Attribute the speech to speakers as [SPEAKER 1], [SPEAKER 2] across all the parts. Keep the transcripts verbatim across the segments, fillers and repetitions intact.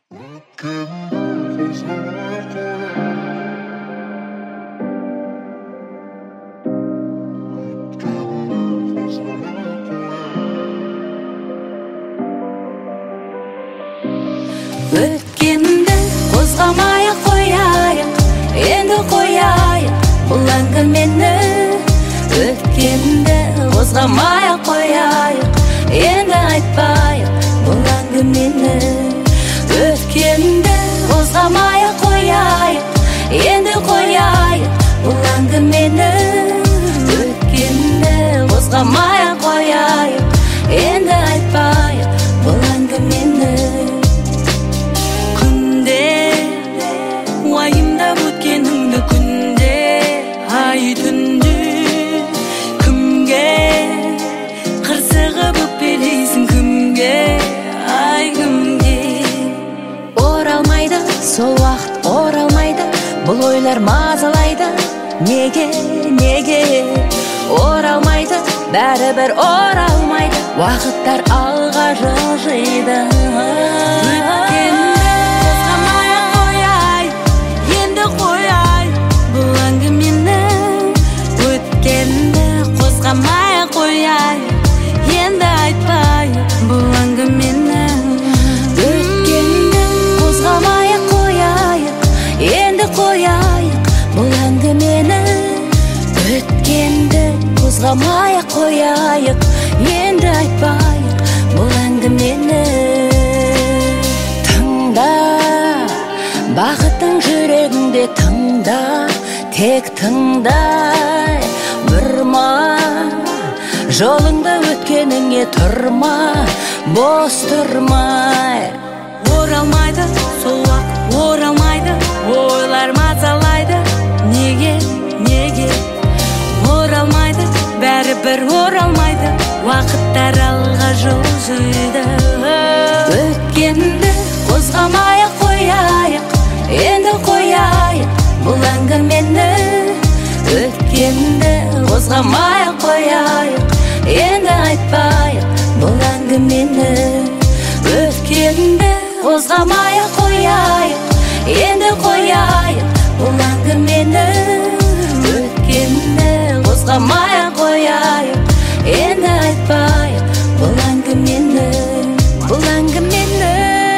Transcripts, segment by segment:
[SPEAKER 1] Өткенді қозғамай-ақ қояйық, енді қояйық бұл әңгімені. Өткенді қозғамай-ақ қояйық, енді айтпайық бұл әңгімені. Өткенді қозғамай-ақ қояйық, енді қояйық бұл әңгімені. Өткенді қозғамай-ақ қояйық, енді айтпайық бұл әңгімені. Уайымдап өткеніңді күнде, ай түнде, кімге қырсығып өкпелейсің, кімге, ай кімге. Оралмайды, сол уақыт оралмайды, бұл ойлар мазалайды, неге, неге. Оралмайды, бәрібір оралмайды, уақыттар алға жылжиды. Қозғамай-ақ қояйық, енді айтпайық бұл әңгімені. Өткенді қозғамай-ақ қояйық, енді қояйық бұл әңгімені. Өткенді қозғамай-ақ қояйық, енді айтпайық бұл әңгімені. Тыңда, бақыттың жүрегіңде тыңда, тек тыңдай. Бұрма, жолыңда өткеніңе тұрма, бос тұрмай. Оралмайды, сол уақыт оралмайды, ойлар мазалайды, неге, неге. Оралмайды, бәрібір оралмайды, уақыттар алға жылжиды. Өткенді қозғамай-ақ қояйық, енді қояйық бұл әңгімені. Өткенді қозғамай-ақ қояйық, енді айтпайық бұл әңгімені. Өткенді қозғамай-ақ қояйық, енді қояйық бұл әңгімені. Өткенді қозғамай-ақ қояйық, енді айтпайық бұл әңгімені. Бұл әңгімені.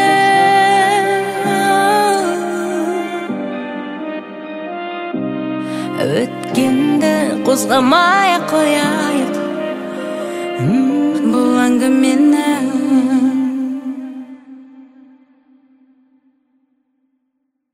[SPEAKER 1] Өткенді қозғамай-ақ қояйық, бұл әңгімені.